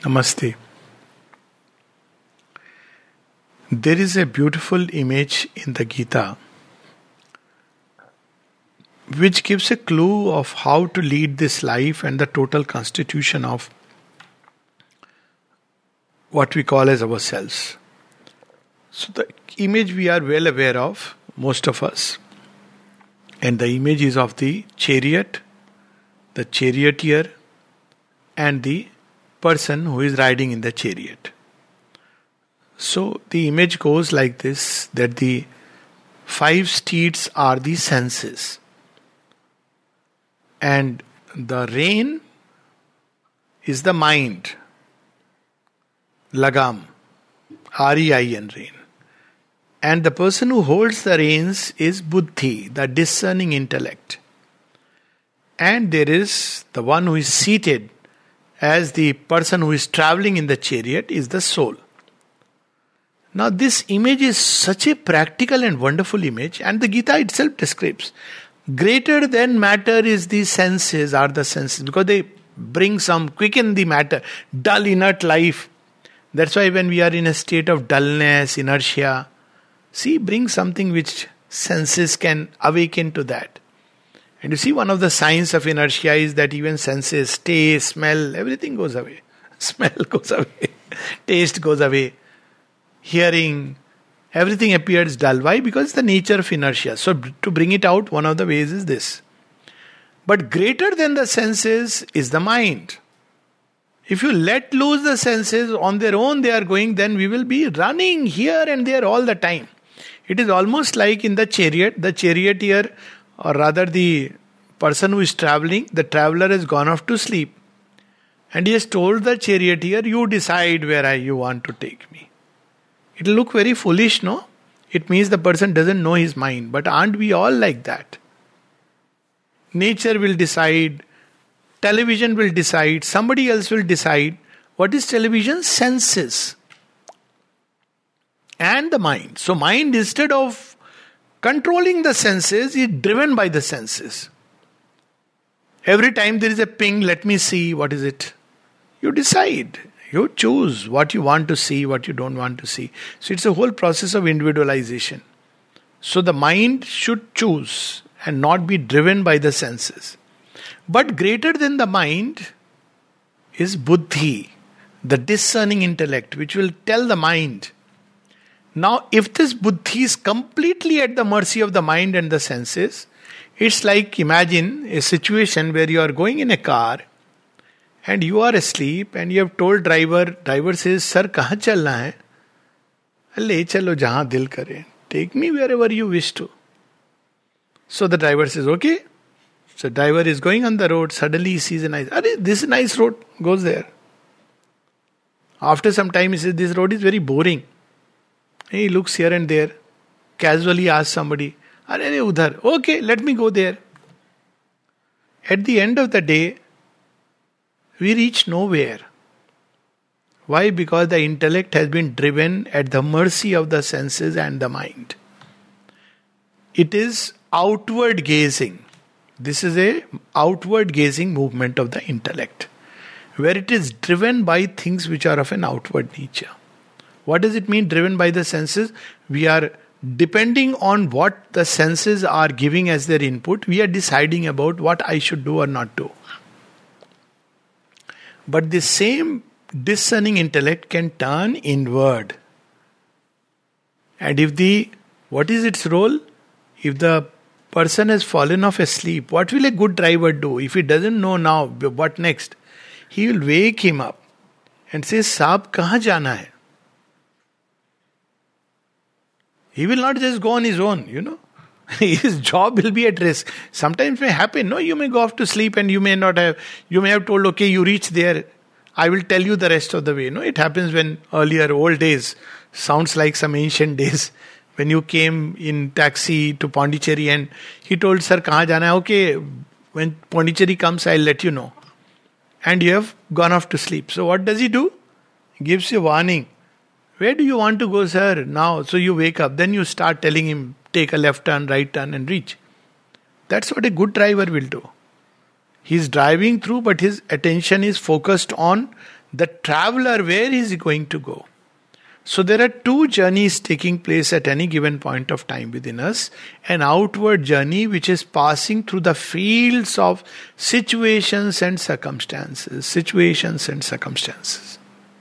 Namaste. There is a beautiful image in the Gita which gives a clue of how to lead this life and the total constitution of what we call as ourselves. So the image we are well aware of, most of us, and the image is of the chariot, the charioteer, and the person who is riding in the chariot. So the image goes like this, that the 5 steeds are the senses, and the rein is the mind, lagam, R-E-I-N, rein. And the person who holds the reins is buddhi, the discerning intellect. And there is the one who is seated as the person who is traveling in the chariot is the soul. Now this image is such a practical and wonderful image, and the Gita itself describes. Greater than matter is the senses, are the senses, because they bring some, quicken the matter, dull inert life. That's why when we are in a state of dullness, inertia, bring something which senses can awaken to that. And you see, one of the signs of inertia is that even senses, taste, smell, everything goes away. Smell goes away, taste goes away, hearing, everything appears dull. Why? Because it's the nature of inertia. So to bring it out, one of the ways is this. But greater than the senses is the mind. If you let loose the senses on their own, they are going, then we will be running here and there all the time. It is almost like in the chariot, the charioteer, or rather the person who is traveling, the traveler has gone off to sleep. And he has told the charioteer, you decide where you want to take me. It will look very foolish, no? It means the person doesn't know his mind. But aren't we all like that? Nature will decide, television will decide, somebody else will decide. What is television? Senses. And the mind. So mind, instead of controlling the senses, is driven by the senses. Every time there is a ping, let me see, what is it? You decide. You choose what you want to see, what you don't want to see. So it's a whole process of individualization. So the mind should choose and not be driven by the senses. But greater than the mind is buddhi, the discerning intellect, which will tell the mind. Now, if this buddhi is completely at the mercy of the mind and the senses, it's like, imagine a situation where you are going in a car and you are asleep and you have told driver says, Sir, kahan chalna hai? Le chalo jahan dil kare. Take me wherever you wish to. So the driver says, okay. So driver is going on the road, suddenly he sees a nice, this is a nice road, goes there. After some time he says, this road is very boring. He looks here and there, casually asks somebody, udhar, okay, let me go there. At the end of the day, we reach nowhere. Why? Because the intellect has been driven at the mercy of the senses and the mind. It is outward gazing. This is a outward gazing movement of the intellect, where it is driven by things which are of an outward nature. What does it mean, driven by the senses? We are depending on what the senses are giving as their input. We are deciding about what I should do or not do. But the same discerning intellect can turn inward. And what is its role? If the person has fallen off asleep, what will a good driver do? If he doesn't know now, what next? He will wake him up and say, Saab, kahan jana hai? He will not just go on his own, His job will be at risk. Sometimes may happen, no? You may go off to sleep and you may have told, okay, you reach there, I will tell you the rest of the way. No, it happens when earlier, old days, sounds like some ancient days, when you came in taxi to Pondicherry and he told, Sir, kahan jana hai? Okay, when Pondicherry comes, I'll let you know. And you have gone off to sleep. So what does he do? He gives you warning. Where do you want to go, sir? Now. So you wake up. Then you start telling him, take a left turn, right turn and reach. That's what a good driver will do. He's driving through, but his attention is focused on The traveler, where is he going to go? So there are two journeys taking place at any given point of time within us. An outward journey which is passing through the fields of situations and circumstances. Situations and circumstances.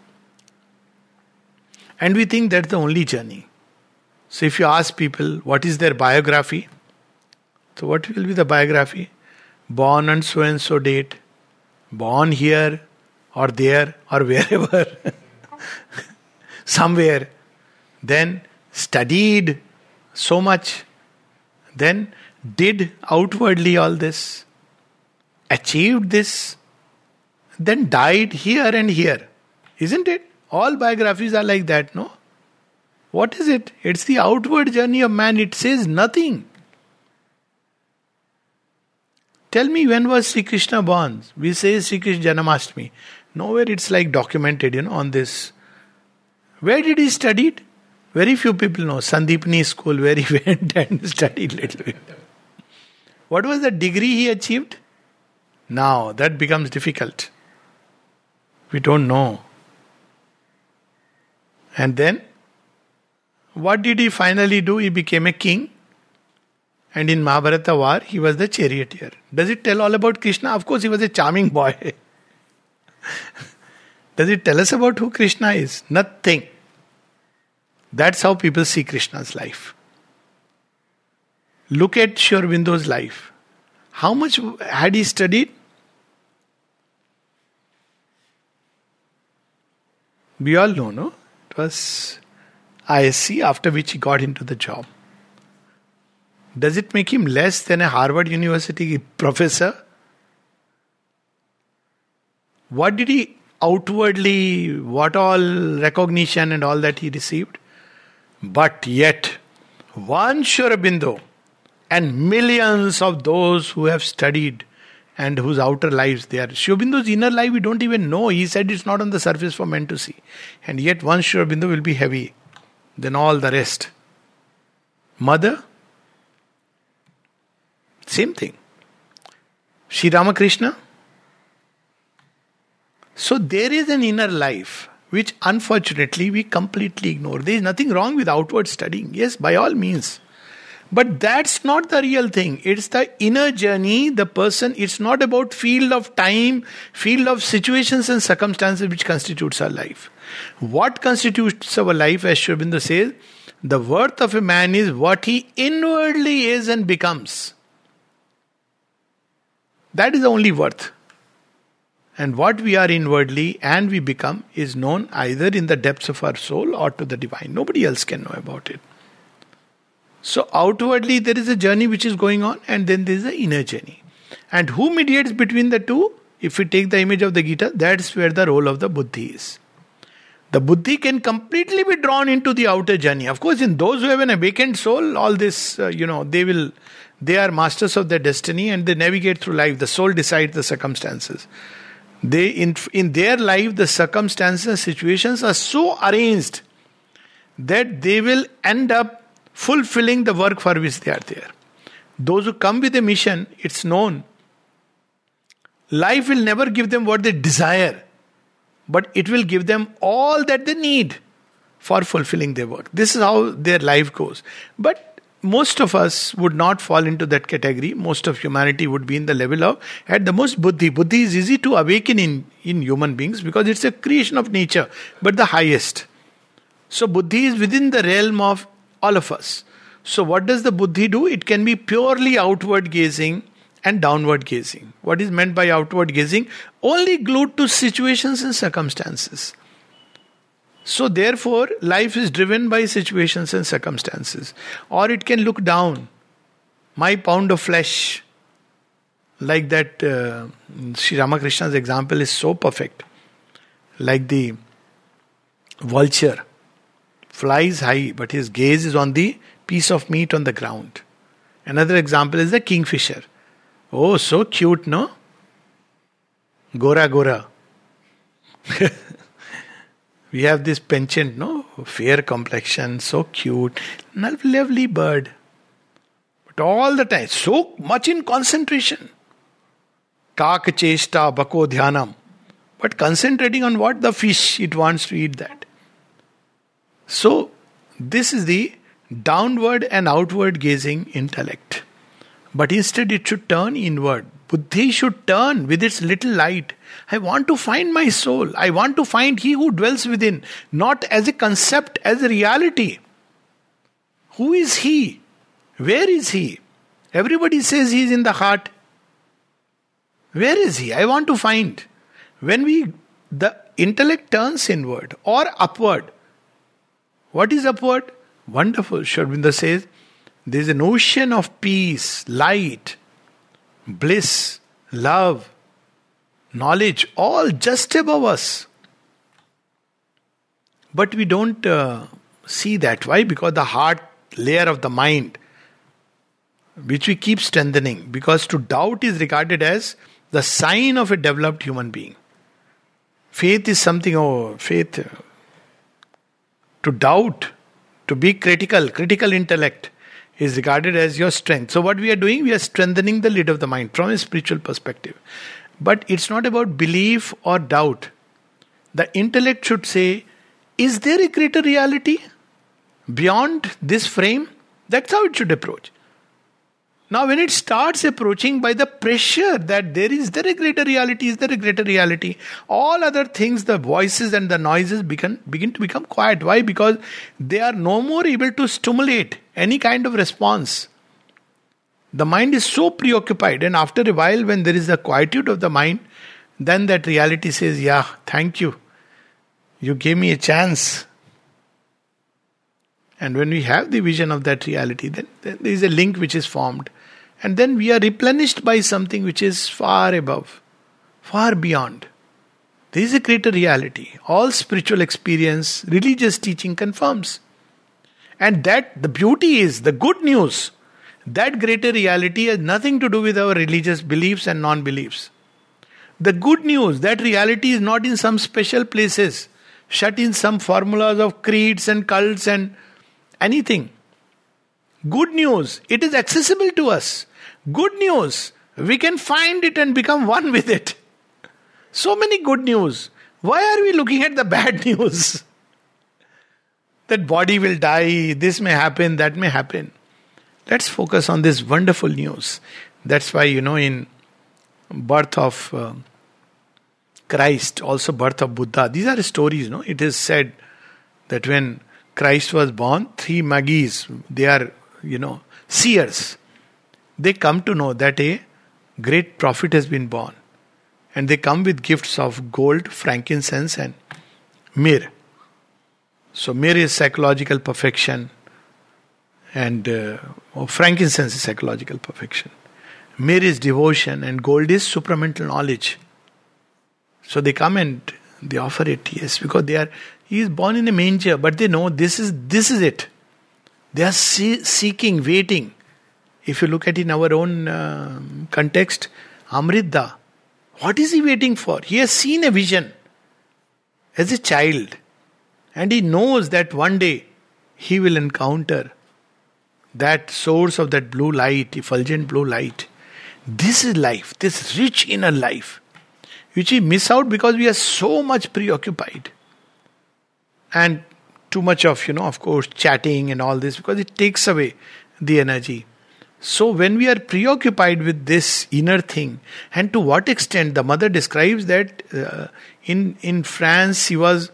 And we think that's the only journey. So if you ask people what is their biography, so what will be the biography? Born on so and so date, born here or there or wherever, somewhere, then studied so much, then did outwardly all this, achieved this, then died here and here. Isn't it? All biographies are like that, no? What is it? It's the outward journey of man. It says nothing. Tell me, when was Sri Krishna born? We say Sri Krishna Janamastami. Nowhere it's like documented, on this. Where did he study? Very few people know. Sandipani school, where he went and studied little bit. What was the degree he achieved? Now, that becomes difficult. We don't know. And then, what did he finally do? He became a king. And in Mahabharata war, he was the charioteer. Does it tell all about Krishna? Of course, he was a charming boy. Does it tell us about who Krishna is? Nothing. That's how people see Krishna's life. Look at Sri Aurobindo's life. How much had he studied? We all know, no? It was ISC, after which he got into the job. Does it make him less than a Harvard University professor? What did he outwardly, what all recognition and all that he received? But yet, one Sri Aurobindo and millions of those who have studied and whose outer lives they are. Sri Aurobindo's inner life we don't even know. He said it's not on the surface for men to see. And yet one Sri Aurobindo will be heavy than all the rest. Mother? Same thing. Sri Ramakrishna? So there is an inner life which unfortunately we completely ignore. There is nothing wrong with outward studying. Yes, by all means. But that's not the real thing. It's the inner journey, the person. It's not about field of time, field of situations and circumstances which constitutes our life. What constitutes our life, as Sri Aurobindo says, the worth of a man is what he inwardly is and becomes. That is the only worth. And what we are inwardly and we become is known either in the depths of our soul or to the divine. Nobody else can know about it. So outwardly there is a journey which is going on, and then there is the inner journey. And who mediates between the two? If we take the image of the Gita, that's where the role of the buddhi is. The buddhi can completely be drawn into the outer journey. Of course, in those who have an awakened soul, all this, they are masters of their destiny and they navigate through life. The soul decides the circumstances. They in their life, the circumstances and situations are so arranged that they will end up fulfilling the work for which they are there. Those who come with a mission, it's known. Life will never give them what they desire, but it will give them all that they need for fulfilling their work. This is how their life goes. But most of us would not fall into that category. Most of humanity would be in the level of, at the most, buddhi. Buddhi is easy to awaken in human beings because it's a creation of nature, but the highest. So buddhi is within the realm of all of us. So what does the buddhi do? It can be purely outward gazing and downward gazing. What is meant by outward gazing? Only glued to situations and circumstances. So therefore, life is driven by situations and circumstances. Or it can look down. My pound of flesh. Like that, Sri Ramakrishna's example is so perfect. Like the vulture. Flies high, but his gaze is on the piece of meat on the ground. Another example is the kingfisher. Oh, so cute, no? Gora Gora. We have this penchant, no? Fair complexion, so cute. Lovely bird. But all the time, so much in concentration. Kak chesta bako dhyanam. But concentrating on what? The fish. It wants to eat that. So, this is the downward and outward gazing intellect. But instead it should turn inward. Buddhi should turn with its little light. I want to find my soul. I want to find He who dwells within. Not as a concept, as a reality. Who is He? Where is He? Everybody says He is in the heart. Where is He? I want to find. When the intellect turns inward or upward. What is upward? Wonderful. Sri Aurobindo says, there is an ocean of peace, light, bliss, love, knowledge, all just above us. But we don't see that. Why? Because the heart layer of the mind, which we keep strengthening, because to doubt is regarded as the sign of a developed human being. Faith is something, faith. To doubt, to be critical intellect is regarded as your strength. So what we are doing, we are strengthening the lid of the mind from a spiritual perspective. But it's not about belief or doubt. The intellect should say, is there a greater reality beyond this frame? That's how it should approach. Now when it starts approaching by the pressure that is there a greater reality, is there a greater reality? All other things, the voices and the noises begin to become quiet. Why? Because they are no more able to stimulate any kind of response. The mind is so preoccupied, and after a while when there is a quietude of the mind, then that reality says, yeah, thank you. You gave me a chance. And when we have the vision of that reality, then there is a link which is formed. And then we are replenished by something which is far above, far beyond. There is a greater reality. All spiritual experience, religious teaching confirms. And that the beauty is, the good news, that greater reality has nothing to do with our religious beliefs and non-beliefs. The good news, that reality is not in some special places, shut in some formulas of creeds and cults and anything. Good news, it is accessible to us. Good news, we can find it and become one with it. So many good news. Why are we looking at the bad news? That body will die, this may happen, that may happen. Let's focus on this wonderful news. That's why, in birth of Christ, also birth of Buddha, these are stories, It is said that when Christ was born, 3 Magis, they are, seers. They come to know that a great prophet has been born. And they come with gifts of gold, frankincense and myrrh. So myrrh is psychological perfection. And frankincense is psychological perfection. Myrrh is devotion and gold is supramental knowledge. So they come and they offer it, yes, because he is born in a manger, but they know this is it. They are seeking, waiting. If you look at in our own context, Amrita, what is he waiting for? He has seen a vision as a child, and he knows that one day he will encounter that source of that blue light, effulgent blue light. This is life, this rich inner life, which we miss out because we are so much preoccupied. And too much of, of course, chatting and all this, because it takes away the energy. So when we are preoccupied with this inner thing, and to what extent, the mother describes that in France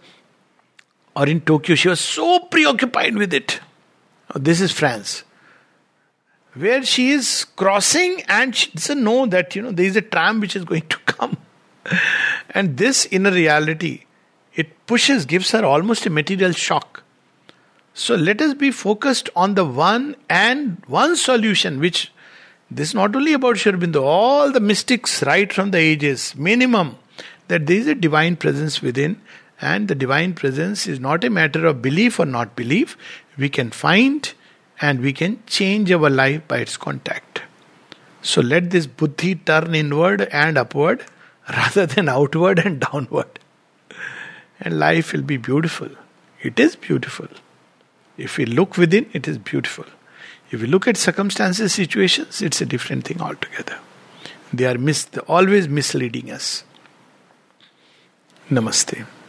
or in Tokyo, she was so preoccupied with it. This is France. Where she is crossing and she doesn't know that, there is a tram which is going to come. And this inner reality, it gives her almost a material shock. So let us be focused on the one solution, which this is not only about Sri Aurobindo, all the mystics right from the ages, minimum, that there is a divine presence within, and the divine presence is not a matter of belief or not belief. We can find and we can change our life by its contact. So let this buddhi turn inward and upward rather than outward and downward. And life will be beautiful. It is beautiful. If we look within, it is beautiful. If we look at circumstances, situations, it's a different thing altogether. They are always misleading us. Namaste.